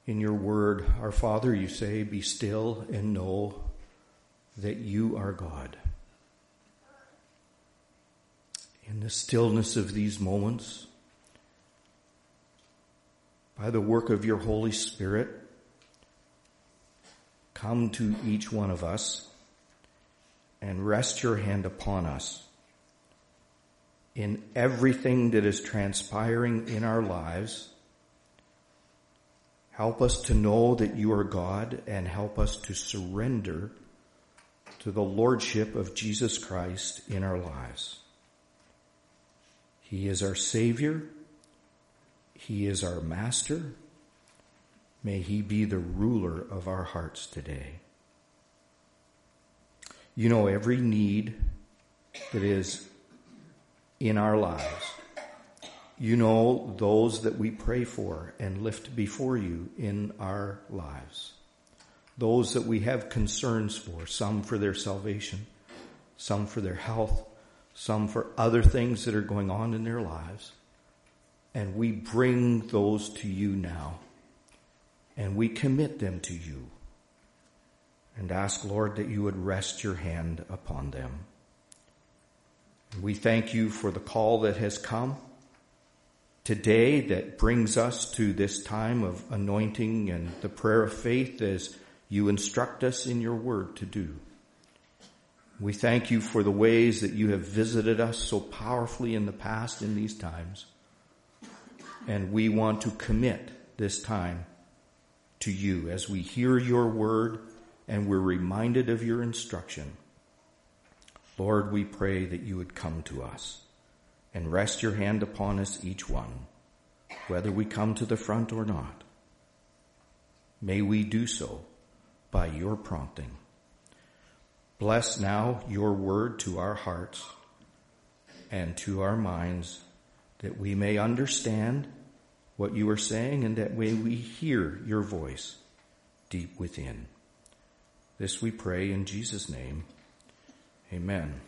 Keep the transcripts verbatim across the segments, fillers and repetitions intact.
In your word, our Father, you say, be still and know that you are God. In the stillness of these moments, by the work of your Holy Spirit, come to each one of us and rest your hand upon us in everything that is transpiring in our lives. Help us to know that you are God, and help us to surrender to the Lordship of Jesus Christ in our lives. He is our Savior. He is our Master. May he be the ruler of our hearts today. You know every need that is in our lives. You know those that we pray for and lift before you in our lives. Those that we have concerns for, some for their salvation, some for their health, some for other things that are going on in their lives. And we bring those to you now. And we commit them to you. And ask, Lord, that you would rest your hand upon them. We thank you for the call that has come today that brings us to this time of anointing and the prayer of faith as you instruct us in your word to do. We thank you for the ways that you have visited us so powerfully in the past in these times. And we want to commit this time to you as we hear your word and we're reminded of your instruction. Lord, we pray that you would come to us and rest your hand upon us, each one, whether we come to the front or not. May we do so by your prompting. Bless now your word to our hearts and to our minds, that we may understand what you are saying and that way we hear your voice deep within. This we pray in Jesus' name. Amen.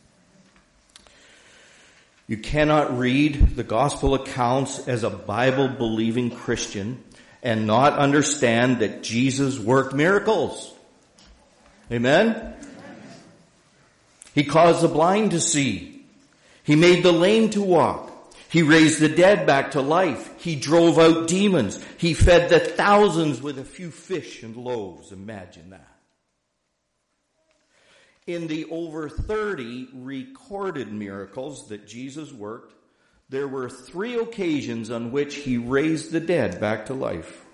You cannot read the gospel accounts as a Bible-believing Christian and not understand that Jesus worked miracles. Amen? He caused the blind to see. He made the lame to walk. He raised the dead back to life. He drove out demons. He fed the thousands with a few fish and loaves. Imagine that. In the over thirty recorded miracles that Jesus worked, there were three occasions on which he raised the dead back to life.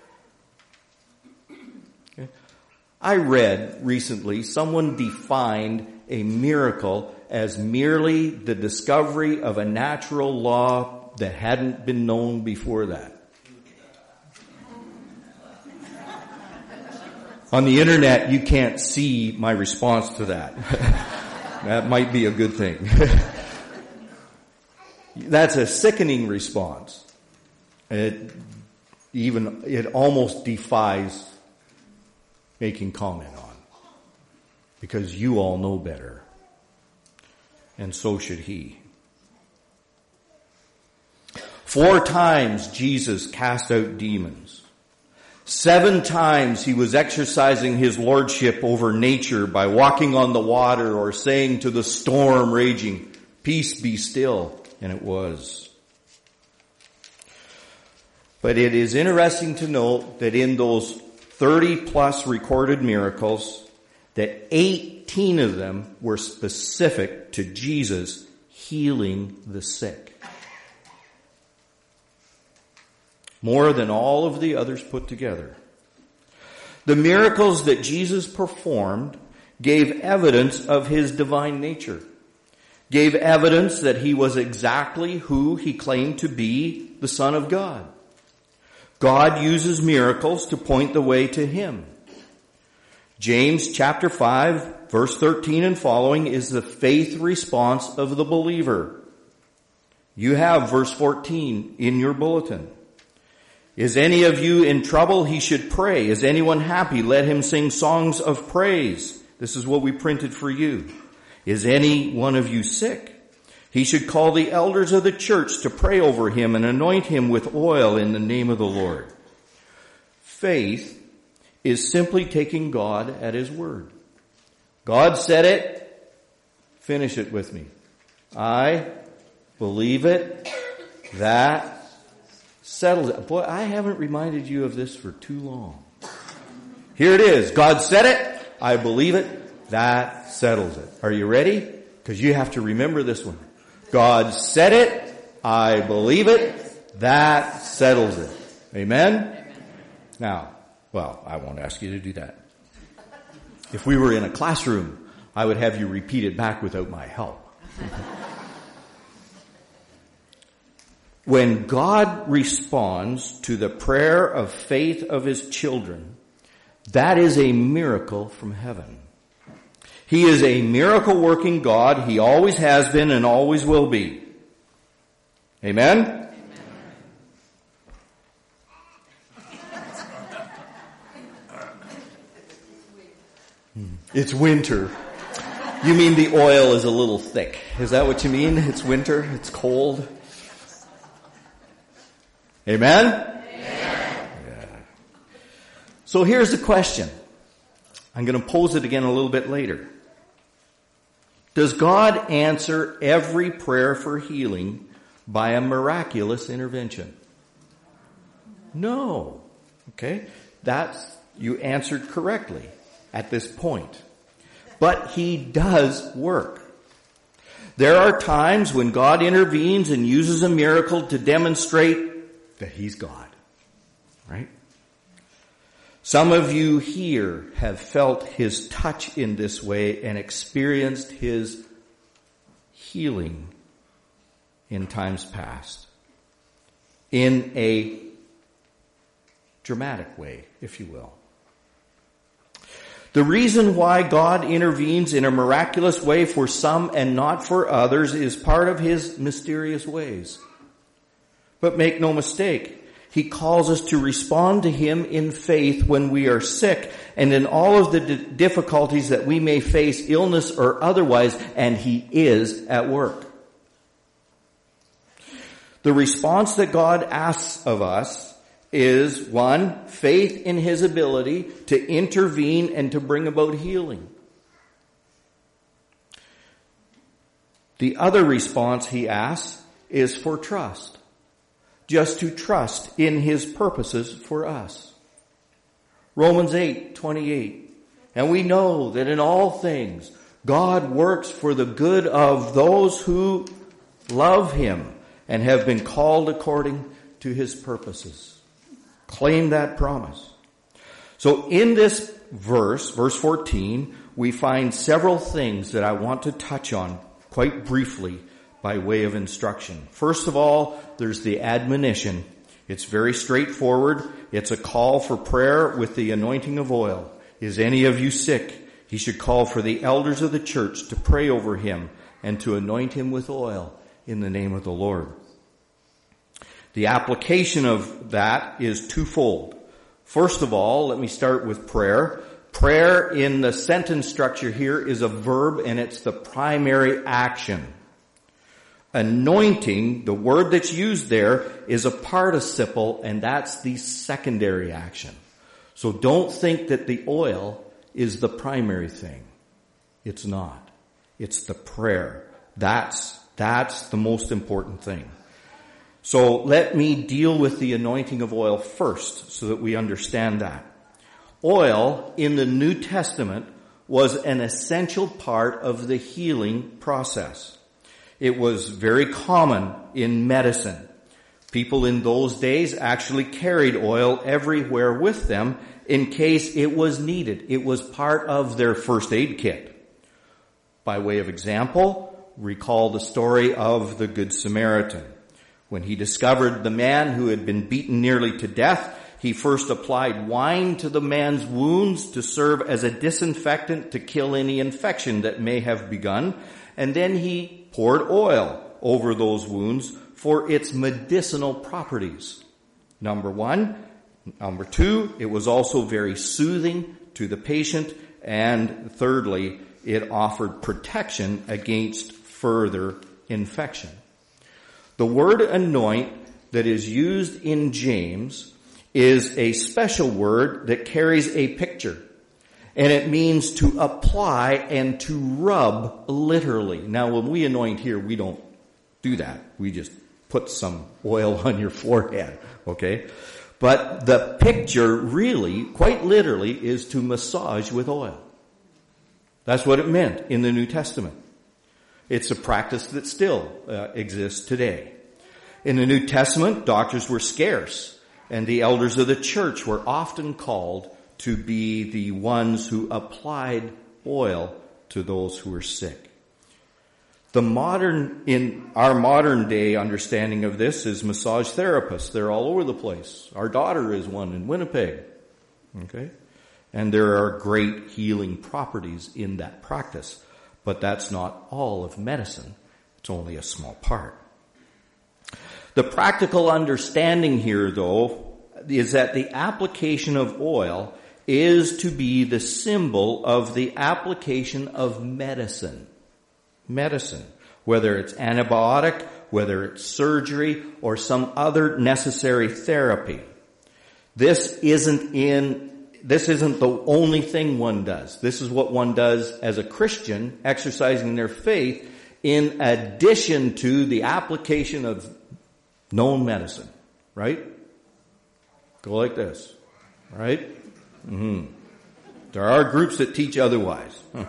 Okay. I read recently someone defined a miracle as merely the discovery of a natural law that hadn't been known before that. On the internet, you can't see my response to that. That might be a good thing. That's a sickening response. It even, it almost defies making comment on. Because you all know better. And so should he. Four times Jesus cast out demons. Seven times he was exercising his lordship over nature by walking on the water or saying to the storm raging, "Peace, be still." And it was. But it is interesting to note that in those thirty plus recorded miracles, that eighteen of them were specific to Jesus healing the sick. More than all of the others put together. The miracles that Jesus performed gave evidence of his divine nature. Gave evidence that he was exactly who he claimed to be, the Son of God. God uses miracles to point the way to him. James chapter five, verse thirteen and following is the faith response of the believer. You have verse fourteen in your bulletin. Is any of you in trouble? He should pray. Is anyone happy? Let him sing songs of praise. This is what we printed for you. Is any one of you sick? He should call the elders of the church to pray over him and anoint him with oil in the name of the Lord. Faith is simply taking God at His word. God said it, finish it with me. I believe it, that settles it. Boy, I haven't reminded you of this for too long. Here it is. God said it, I believe it, that settles it. Are you ready? Because you have to remember this one. God said it, I believe it, that settles it. Amen? Amen? Now, well, I won't ask you to do that. If we were in a classroom, I would have you repeat it back without my help. When God responds to the prayer of faith of His children, that is a miracle from heaven. He is a miracle working God. He always has been and always will be. Amen? It's winter. You mean the oil is a little thick. Is that what you mean? It's winter. It's cold. Amen? Amen. Yeah. So here's the question. I'm going to pose it again a little bit later. Does God answer every prayer for healing by a miraculous intervention? No. Okay? That's, you answered correctly at this point. But He does work. There are times when God intervenes and uses a miracle to demonstrate that He's God. Right? Some of you here have felt His touch in this way and experienced His healing in times past. In a dramatic way, if you will. The reason why God intervenes in a miraculous way for some and not for others is part of His mysterious ways. But make no mistake, He calls us to respond to Him in faith when we are sick and in all of the d- difficulties that we may face, illness or otherwise, and He is at work. The response that God asks of us is, one, faith in His ability to intervene and to bring about healing. The other response He asks is for trust. Just to trust in His purposes for us. Romans eight twenty-eight. And we know that in all things God works for the good of those who love Him and have been called according to His purposes. Claim that promise. So in this verse, verse fourteen, we find several things that I want to touch on quite briefly by way of instruction. First of all, there's the admonition. It's very straightforward. It's a call for prayer with the anointing of oil. Is any of you sick? He should call for the elders of the church to pray over him and to anoint him with oil in the name of the Lord. The application of that is twofold. First of all, let me start with prayer. Prayer in the sentence structure here is a verb and it's the primary action. Anointing, the word that's used there, is a participle, and that's the secondary action. So don't think that the oil is the primary thing. It's not. It's the prayer. That's, that's the most important thing. So let me deal with the anointing of oil first, so that we understand that. Oil in the New Testament was an essential part of the healing process. It was very common in medicine. People in those days actually carried oil everywhere with them in case it was needed. It was part of their first aid kit. By way of example, recall the story of the Good Samaritan. When he discovered the man who had been beaten nearly to death, he first applied wine to the man's wounds to serve as a disinfectant to kill any infection that may have begun, and then he poured oil over those wounds for its medicinal properties. Number one. Number two, it was also very soothing to the patient. And thirdly, it offered protection against further infection. The word anoint that is used in James is a special word that carries a picture. And it means to apply and to rub literally. Now, when we anoint here, we don't do that. We just put some oil on your forehead, okay? But the picture really, quite literally, is to massage with oil. That's what it meant in the New Testament. It's a practice that still uh, exists today. In the New Testament, doctors were scarce, and the elders of the church were often called to be the ones who applied oil to those who were sick. The modern, in our modern day understanding of this is massage therapists. They're all over the place. Our daughter is one in Winnipeg. Okay? And there are great healing properties in that practice. But that's not all of medicine. It's only a small part. The practical understanding here, though, is that the application of oil is to be the symbol of the application of medicine. Medicine. Whether it's antibiotic, whether it's surgery, or some other necessary therapy. This isn't in, this isn't the only thing one does. This is what one does as a Christian, exercising their faith, in addition to the application of known medicine. Right? Go like this. Right? Mm-hmm. There are groups that teach otherwise. Huh.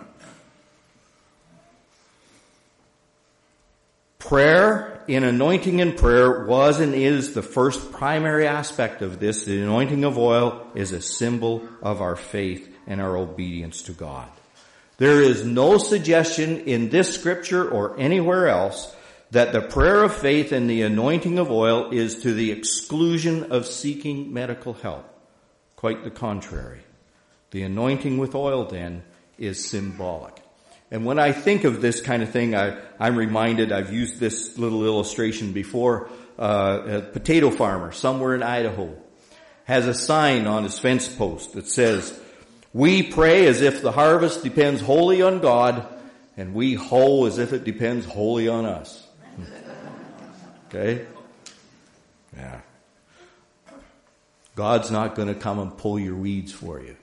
Prayer, in anointing and prayer, was and is the first primary aspect of this. The anointing of oil is a symbol of our faith and our obedience to God. There is no suggestion in this scripture or anywhere else that the prayer of faith and the anointing of oil is to the exclusion of seeking medical help. Quite the contrary. The anointing with oil, then, is symbolic. And when I think of this kind of thing, I, I'm reminded, I've used this little illustration before, uh, a potato farmer somewhere in Idaho has a sign on his fence post that says, "We pray as if the harvest depends wholly on God, and we hoe as if it depends wholly on us." Okay? Yeah. God's not going to come and pull your weeds for you.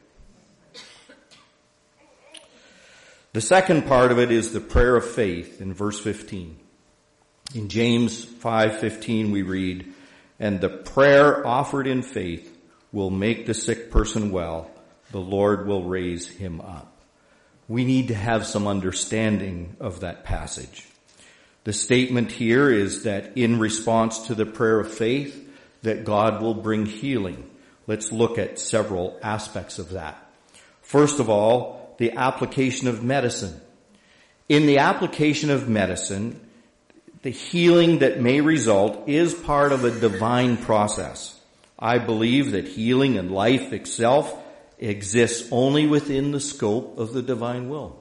The second part of it is the prayer of faith in verse fifteen. In James five fifteen we read, "And the prayer offered in faith will make the sick person well. The Lord will raise him up." We need to have some understanding of that passage. The statement here is that in response to the prayer of faith, that God will bring healing. Let's look at several aspects of that. First of all, the application of medicine. In the application of medicine, the healing that may result is part of a divine process. I believe that healing and life itself exists only within the scope of the divine will.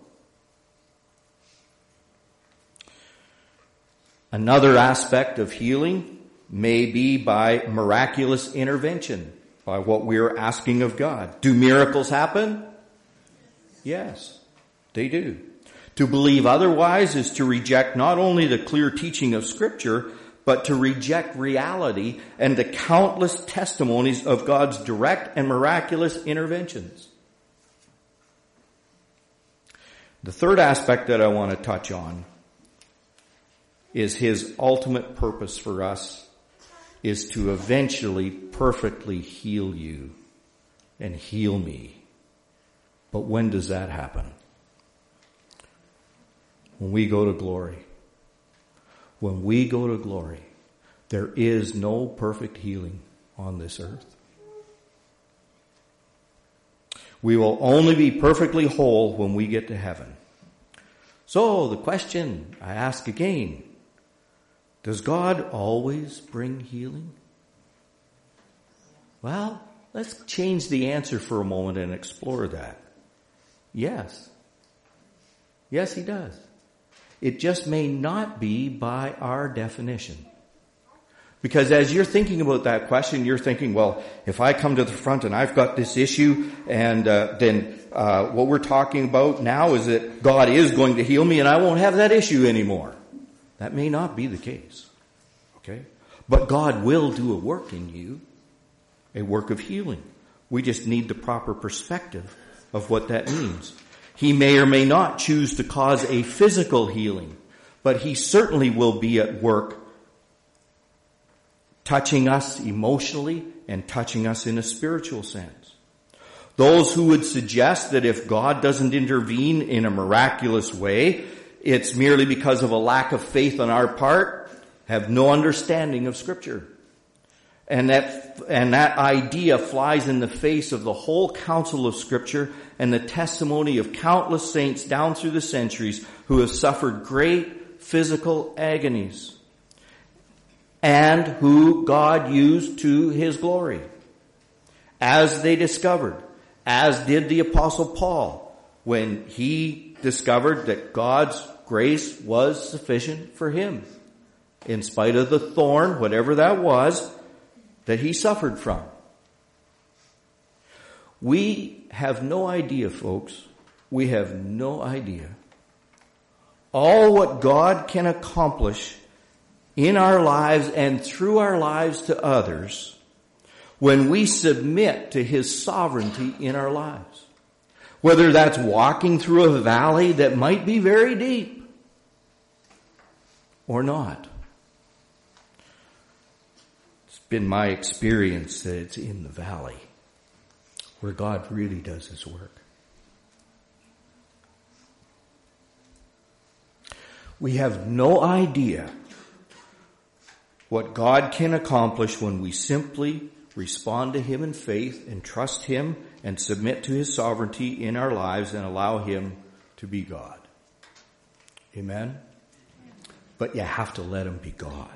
Another aspect of healing may be by miraculous intervention, by what we are asking of God. Do miracles happen? Yes, they do. To believe otherwise is to reject not only the clear teaching of Scripture, but to reject reality and the countless testimonies of God's direct and miraculous interventions. The third aspect that I want to touch on is His ultimate purpose for us is to eventually perfectly heal you and heal me. But when does that happen? When we go to glory. When we go to glory, there is no perfect healing on this earth. We will only be perfectly whole when we get to heaven. So the question I ask again, does God always bring healing? Well, let's change the answer for a moment and explore that. Yes. Yes, He does. It just may not be by our definition. Because as you're thinking about that question, you're thinking, well, if I come to the front and I've got this issue, and uh, then uh, what we're talking about now is that God is going to heal me and I won't have that issue anymore. That may not be the case. Okay? But God will do a work in you. a work of healing. We just need the proper perspective of what that means. He may or may not choose to cause a physical healing, but he certainly will be at work touching us emotionally and touching us in a spiritual sense. Those who would suggest that if God doesn't intervene in a miraculous way, it's merely because of a lack of faith on our part, have no understanding of Scripture. And that, and that idea flies in the face of the whole counsel of Scripture and the testimony of countless saints down through the centuries who have suffered great physical agonies and who God used to his glory. As they discovered, as did the Apostle Paul when he discovered that God's grace was sufficient for him, in spite of the thorn, whatever that was, that he suffered from. We have no idea, folks. We have no idea. All what God can accomplish in our lives and through our lives to others when we submit to his sovereignty in our lives. Whether that's walking through a valley that might be very deep or not. It's been my experience that it's in the valley where God really does his work. We have no idea what God can accomplish when we simply respond to him in faith and trust him and submit to his sovereignty in our lives and allow him to be God. Amen? But you have to let him be God.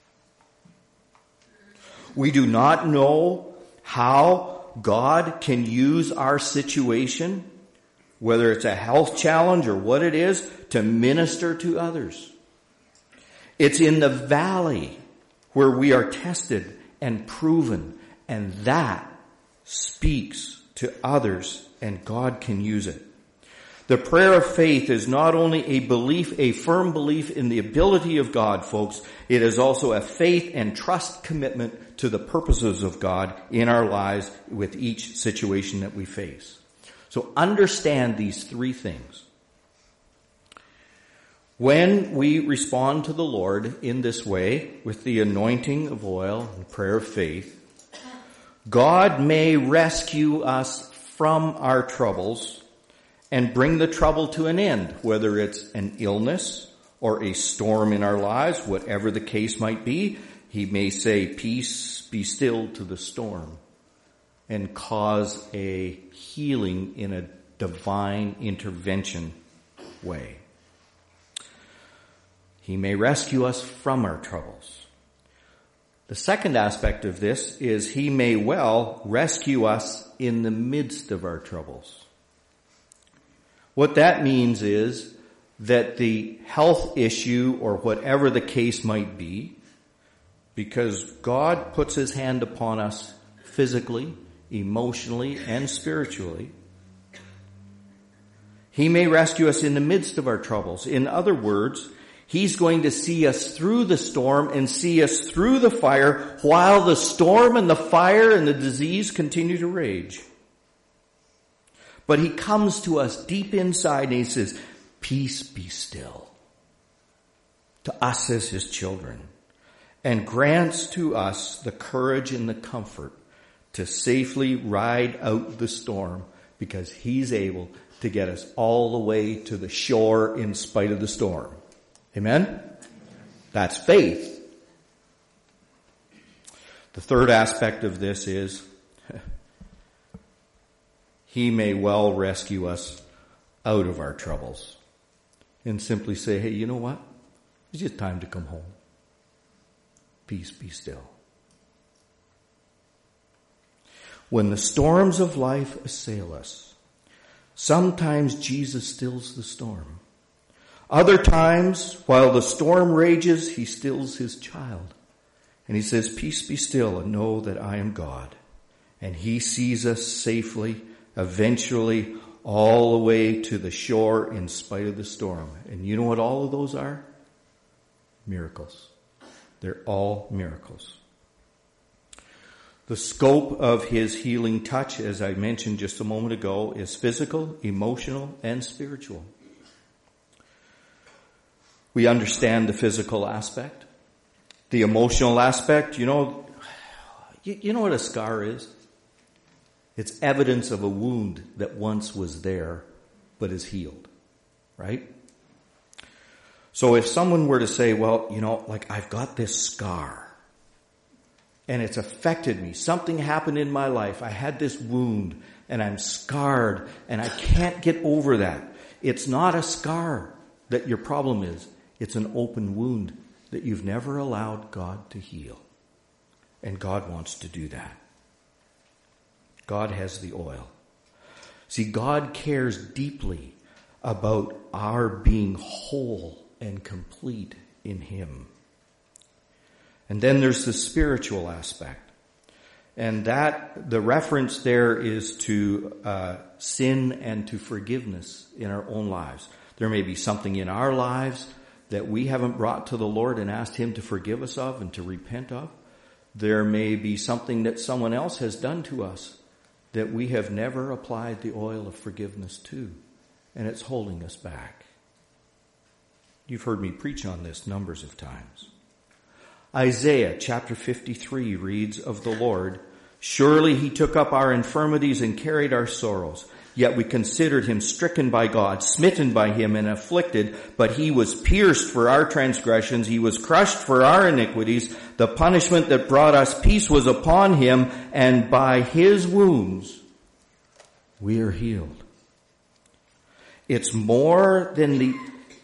We do not know how God can use our situation, whether it's a health challenge or what it is, to minister to others. It's in the valley where we are tested and proven, and that speaks to others, and God can use it. The prayer of faith is not only a belief, a firm belief in the ability of God, folks. It is also a faith and trust commitment to the purposes of God in our lives with each situation that we face. So understand these three things. When we respond to the Lord in this way, with the anointing of oil and prayer of faith, God may rescue us from our troubles and bring the trouble to an end, whether it's an illness or a storm in our lives, whatever the case might be. He may say, peace, be still to the storm, and cause a healing in a divine intervention way. He may rescue us from our troubles. The second aspect of this is he may well rescue us in the midst of our troubles. What that means is that the health issue or whatever the case might be, because God puts his hand upon us physically, emotionally, and spiritually, he may rescue us in the midst of our troubles. In other words, he's going to see us through the storm and see us through the fire while the storm and the fire and the disease continue to rage. But he comes to us deep inside and he says, peace, be still, to us as his children, and grants to us the courage and the comfort to safely ride out the storm, because he's able to get us all the way to the shore in spite of the storm. Amen? That's faith. The third aspect of this is he may well rescue us out of our troubles and simply say, hey, you know what? It's just time to come home. Peace, be still. When the storms of life assail us, sometimes Jesus stills the storm. Other times, while the storm rages, he stills his child. And he says, peace, be still, and know that I am God. And he sees us safely, eventually, all the way to the shore in spite of the storm. And you know what all of those are? Miracles. They're all miracles. The scope of his healing touch, as I mentioned just a moment ago, is physical, emotional, and spiritual. We understand the physical aspect. The emotional aspect, you know, you, you know what a scar is? It's evidence of a wound that once was there, but is healed, right? So if someone were to say, well, you know, like I've got this scar and it's affected me. Something happened in my life. I had this wound and I'm scarred and I can't get over that. It's not a scar that your problem is. It's an open wound that you've never allowed God to heal. And God wants to do that. God has the oil. See, God cares deeply about our being whole and complete in Him. And then there's the spiritual aspect. And that, the reference there is to uh, sin and to forgiveness in our own lives. There may be something in our lives that we haven't brought to the Lord and asked Him to forgive us of and to repent of. There may be something that someone else has done to us that we have never applied the oil of forgiveness to, and it's holding us back. You've heard me preach on this numbers of times. Isaiah chapter fifty-three reads of the Lord, "Surely He took up our infirmities and carried our sorrows. Yet we considered Him stricken by God, smitten by Him and afflicted, but He was pierced for our transgressions. He was crushed for our iniquities. The punishment that brought us peace was upon Him, and by His wounds we are healed." It's more than the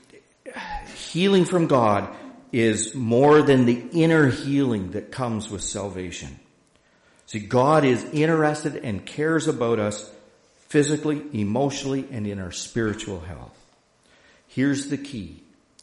healing from God is more than the inner healing that comes with salvation. See, God is interested and cares about us physically, emotionally, and in our spiritual health. Here's the key.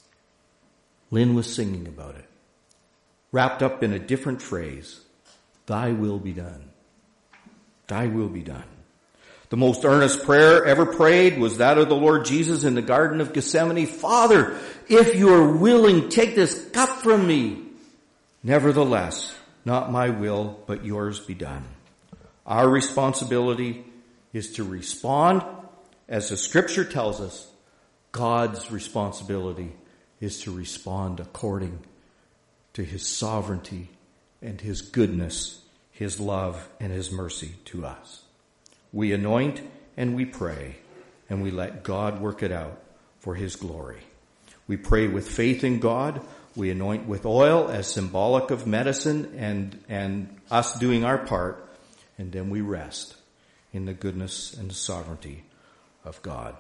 Lynn was singing about it. Wrapped up in a different phrase. Thy will be done. Thy will be done. The most earnest prayer ever prayed was that of the Lord Jesus in the Garden of Gethsemane. "Father, if you are willing, take this cup from me. Nevertheless, not my will, but yours be done." Our responsibility is to respond. As the Scripture tells us, God's responsibility is to respond according to His sovereignty and His goodness, His love and His mercy to us. We anoint and we pray, and we let God work it out for His glory. We pray with faith in God. We anoint with oil as symbolic of medicine and, and us doing our part, and then we rest in the goodness and the sovereignty of God.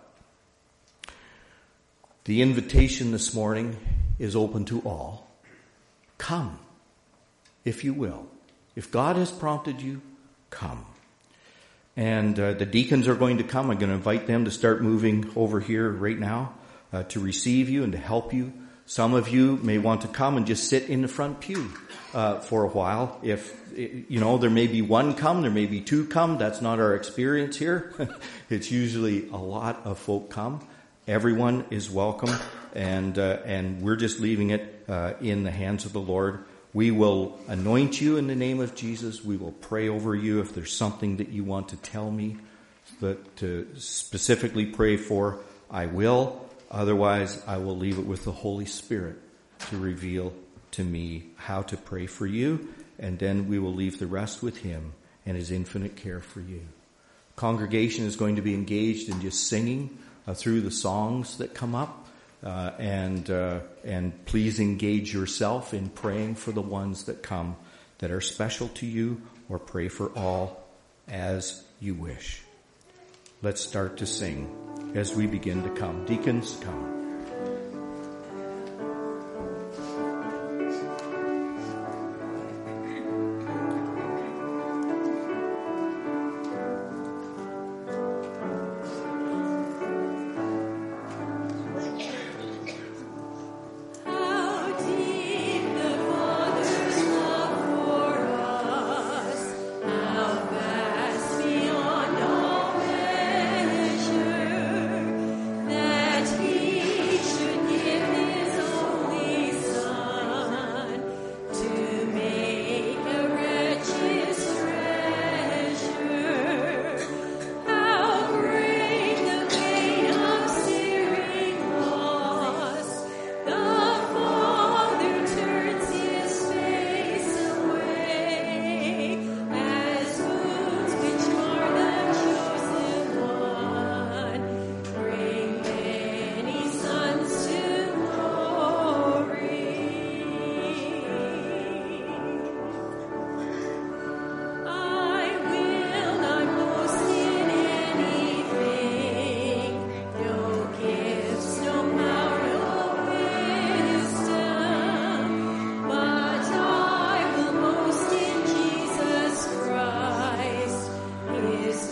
The invitation this morning is open to all. Come, if you will. If God has prompted you, come. And uh, the deacons are going to come. I'm going to invite them to start moving over here right now uh, to receive you and to help you. Some of you may want to come and just sit in the front pew uh, for a while. If, you know, there may be one come, there may be two come. That's not our experience here. It's usually a lot of folk come. Everyone is welcome, and uh, and we're just leaving it uh, in the hands of the Lord. We will anoint you in the name of Jesus. We will pray over you if there's something that you want to tell me that to specifically pray for. I will. Otherwise, I will leave it with the Holy Spirit to reveal to me how to pray for you, and then we will leave the rest with Him and His infinite care for you. Congregation is going to be engaged in just singing uh, through the songs that come up. Uh, and uh, and please engage yourself in praying for the ones that come that are special to you, or pray for all as you wish. Let's start to sing as we begin to come. Deacons, come. He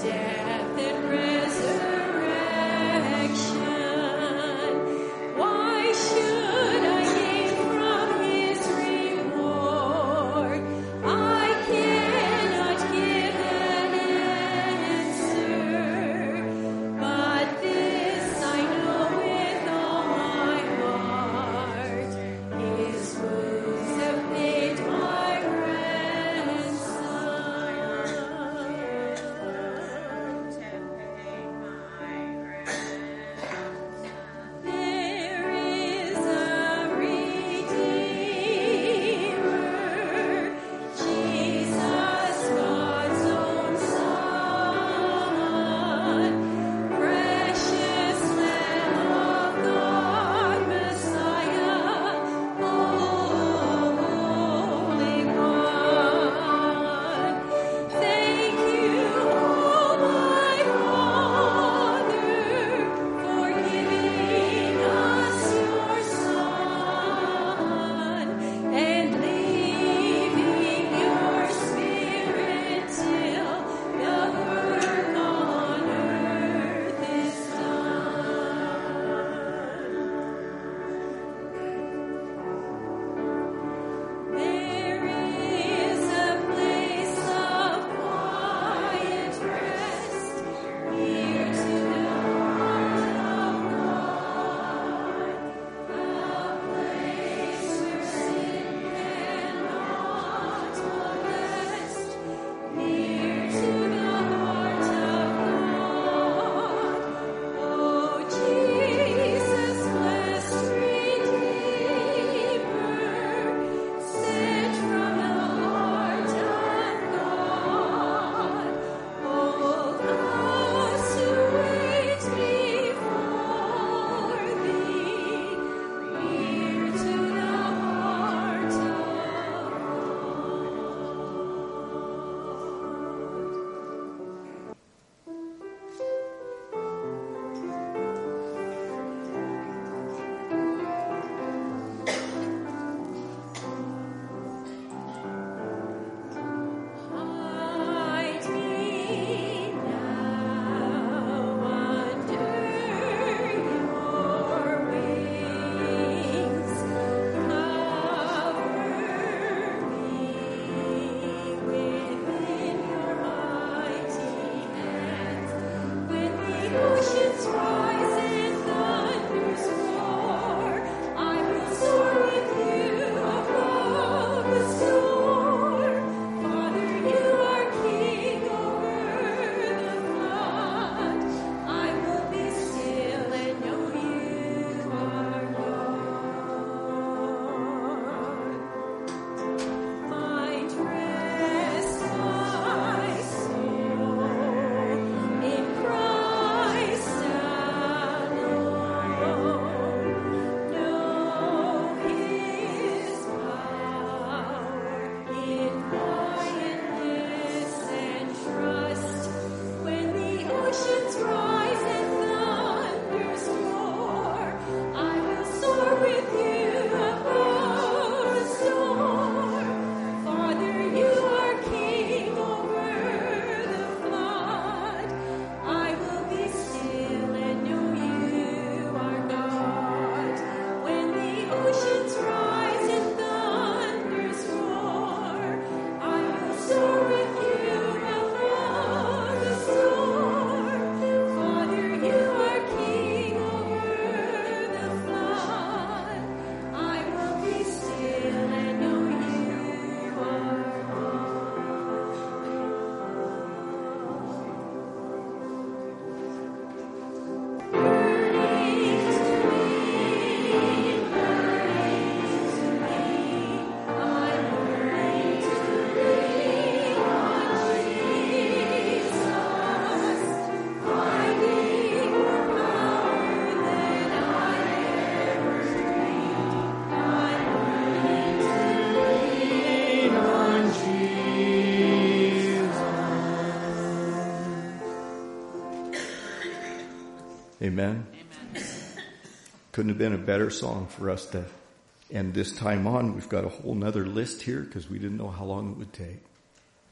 Amen. Amen. Couldn't have been a better song for us to end this time on. We've got a whole nother list here because we didn't know how long it would take.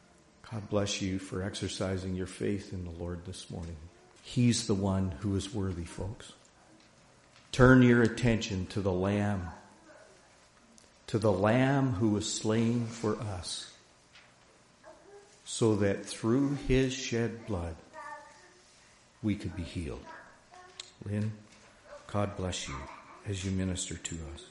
God bless you for exercising your faith in the Lord this morning. He's the one who is worthy, folks. Turn your attention to the Lamb, to the Lamb who was slain for us, so that through his shed blood we could be healed. Lynn, God bless you as you minister to us.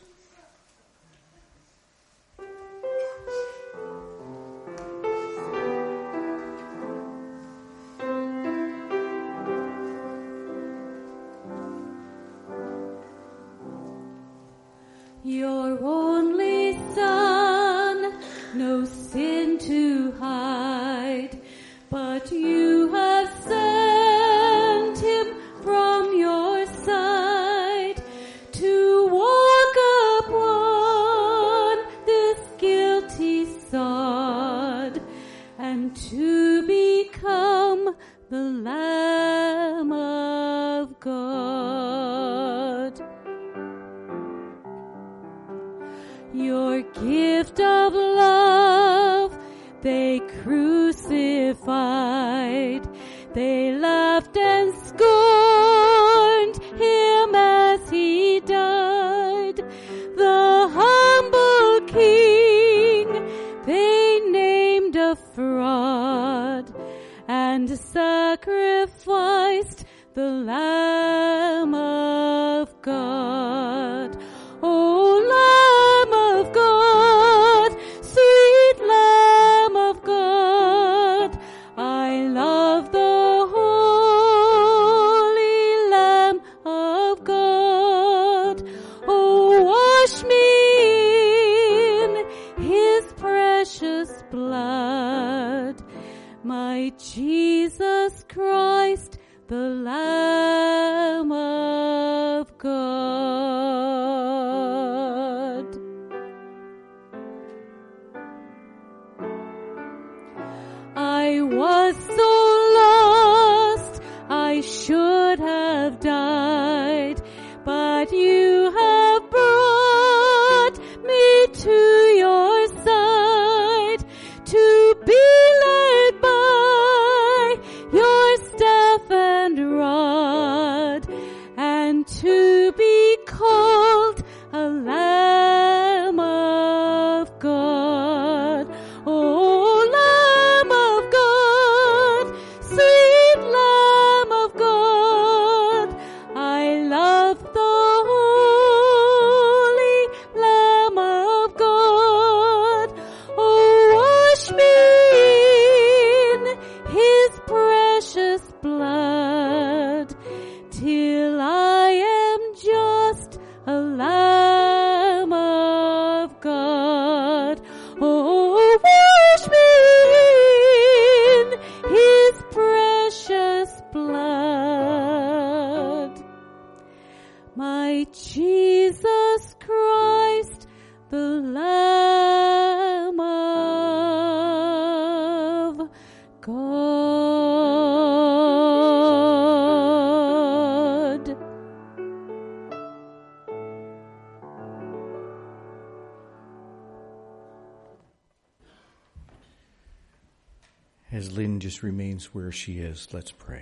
Your only Son, no sin to hide, but you have sent him from your side to walk upon this guilty sod and to become the Lamb of God. Your gift of love they crucified. They laughed and scorned him as he died. The humble King they named a fraud and sacrificed the Lamb of God. Oh, Lamb of God, sweet Lamb of God, I love the holy Lamb of God. Oh, wash me in his precious blood, my Jesus Christ, the Lamb of God. I was so lost, I should have died, but you have brought me to your side to be led by your staff and rod and to be called a Lamb of God. Oh, Lamb of God, sweet Lamb of God, I love the holy Lamb of God. Oh, wash me in his precious blood till I am just a Lamb of God. Oh, wash me in his precious blood, my Jesus Christ, the Lamb of God. As Lynn just remains where she is, let's pray.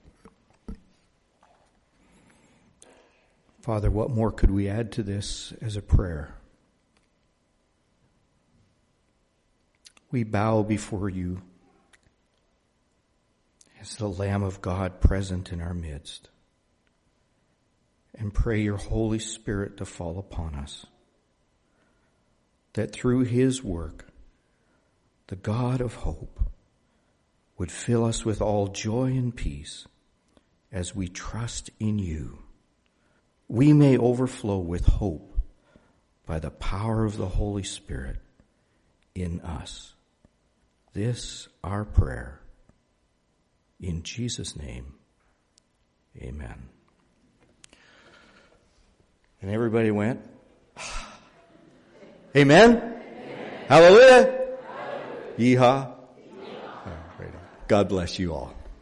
Father, what more could we add to this as a prayer? We bow before you as the Lamb of God present in our midst and pray your Holy Spirit to fall upon us, that through his work, the God of hope would fill us with all joy and peace as we trust in you. We may overflow with hope by the power of the Holy Spirit in us. This our prayer. In Jesus' name, amen. And everybody went, amen? Amen. Hallelujah. Hallelujah. Yeehaw. Yeehaw. God bless you all.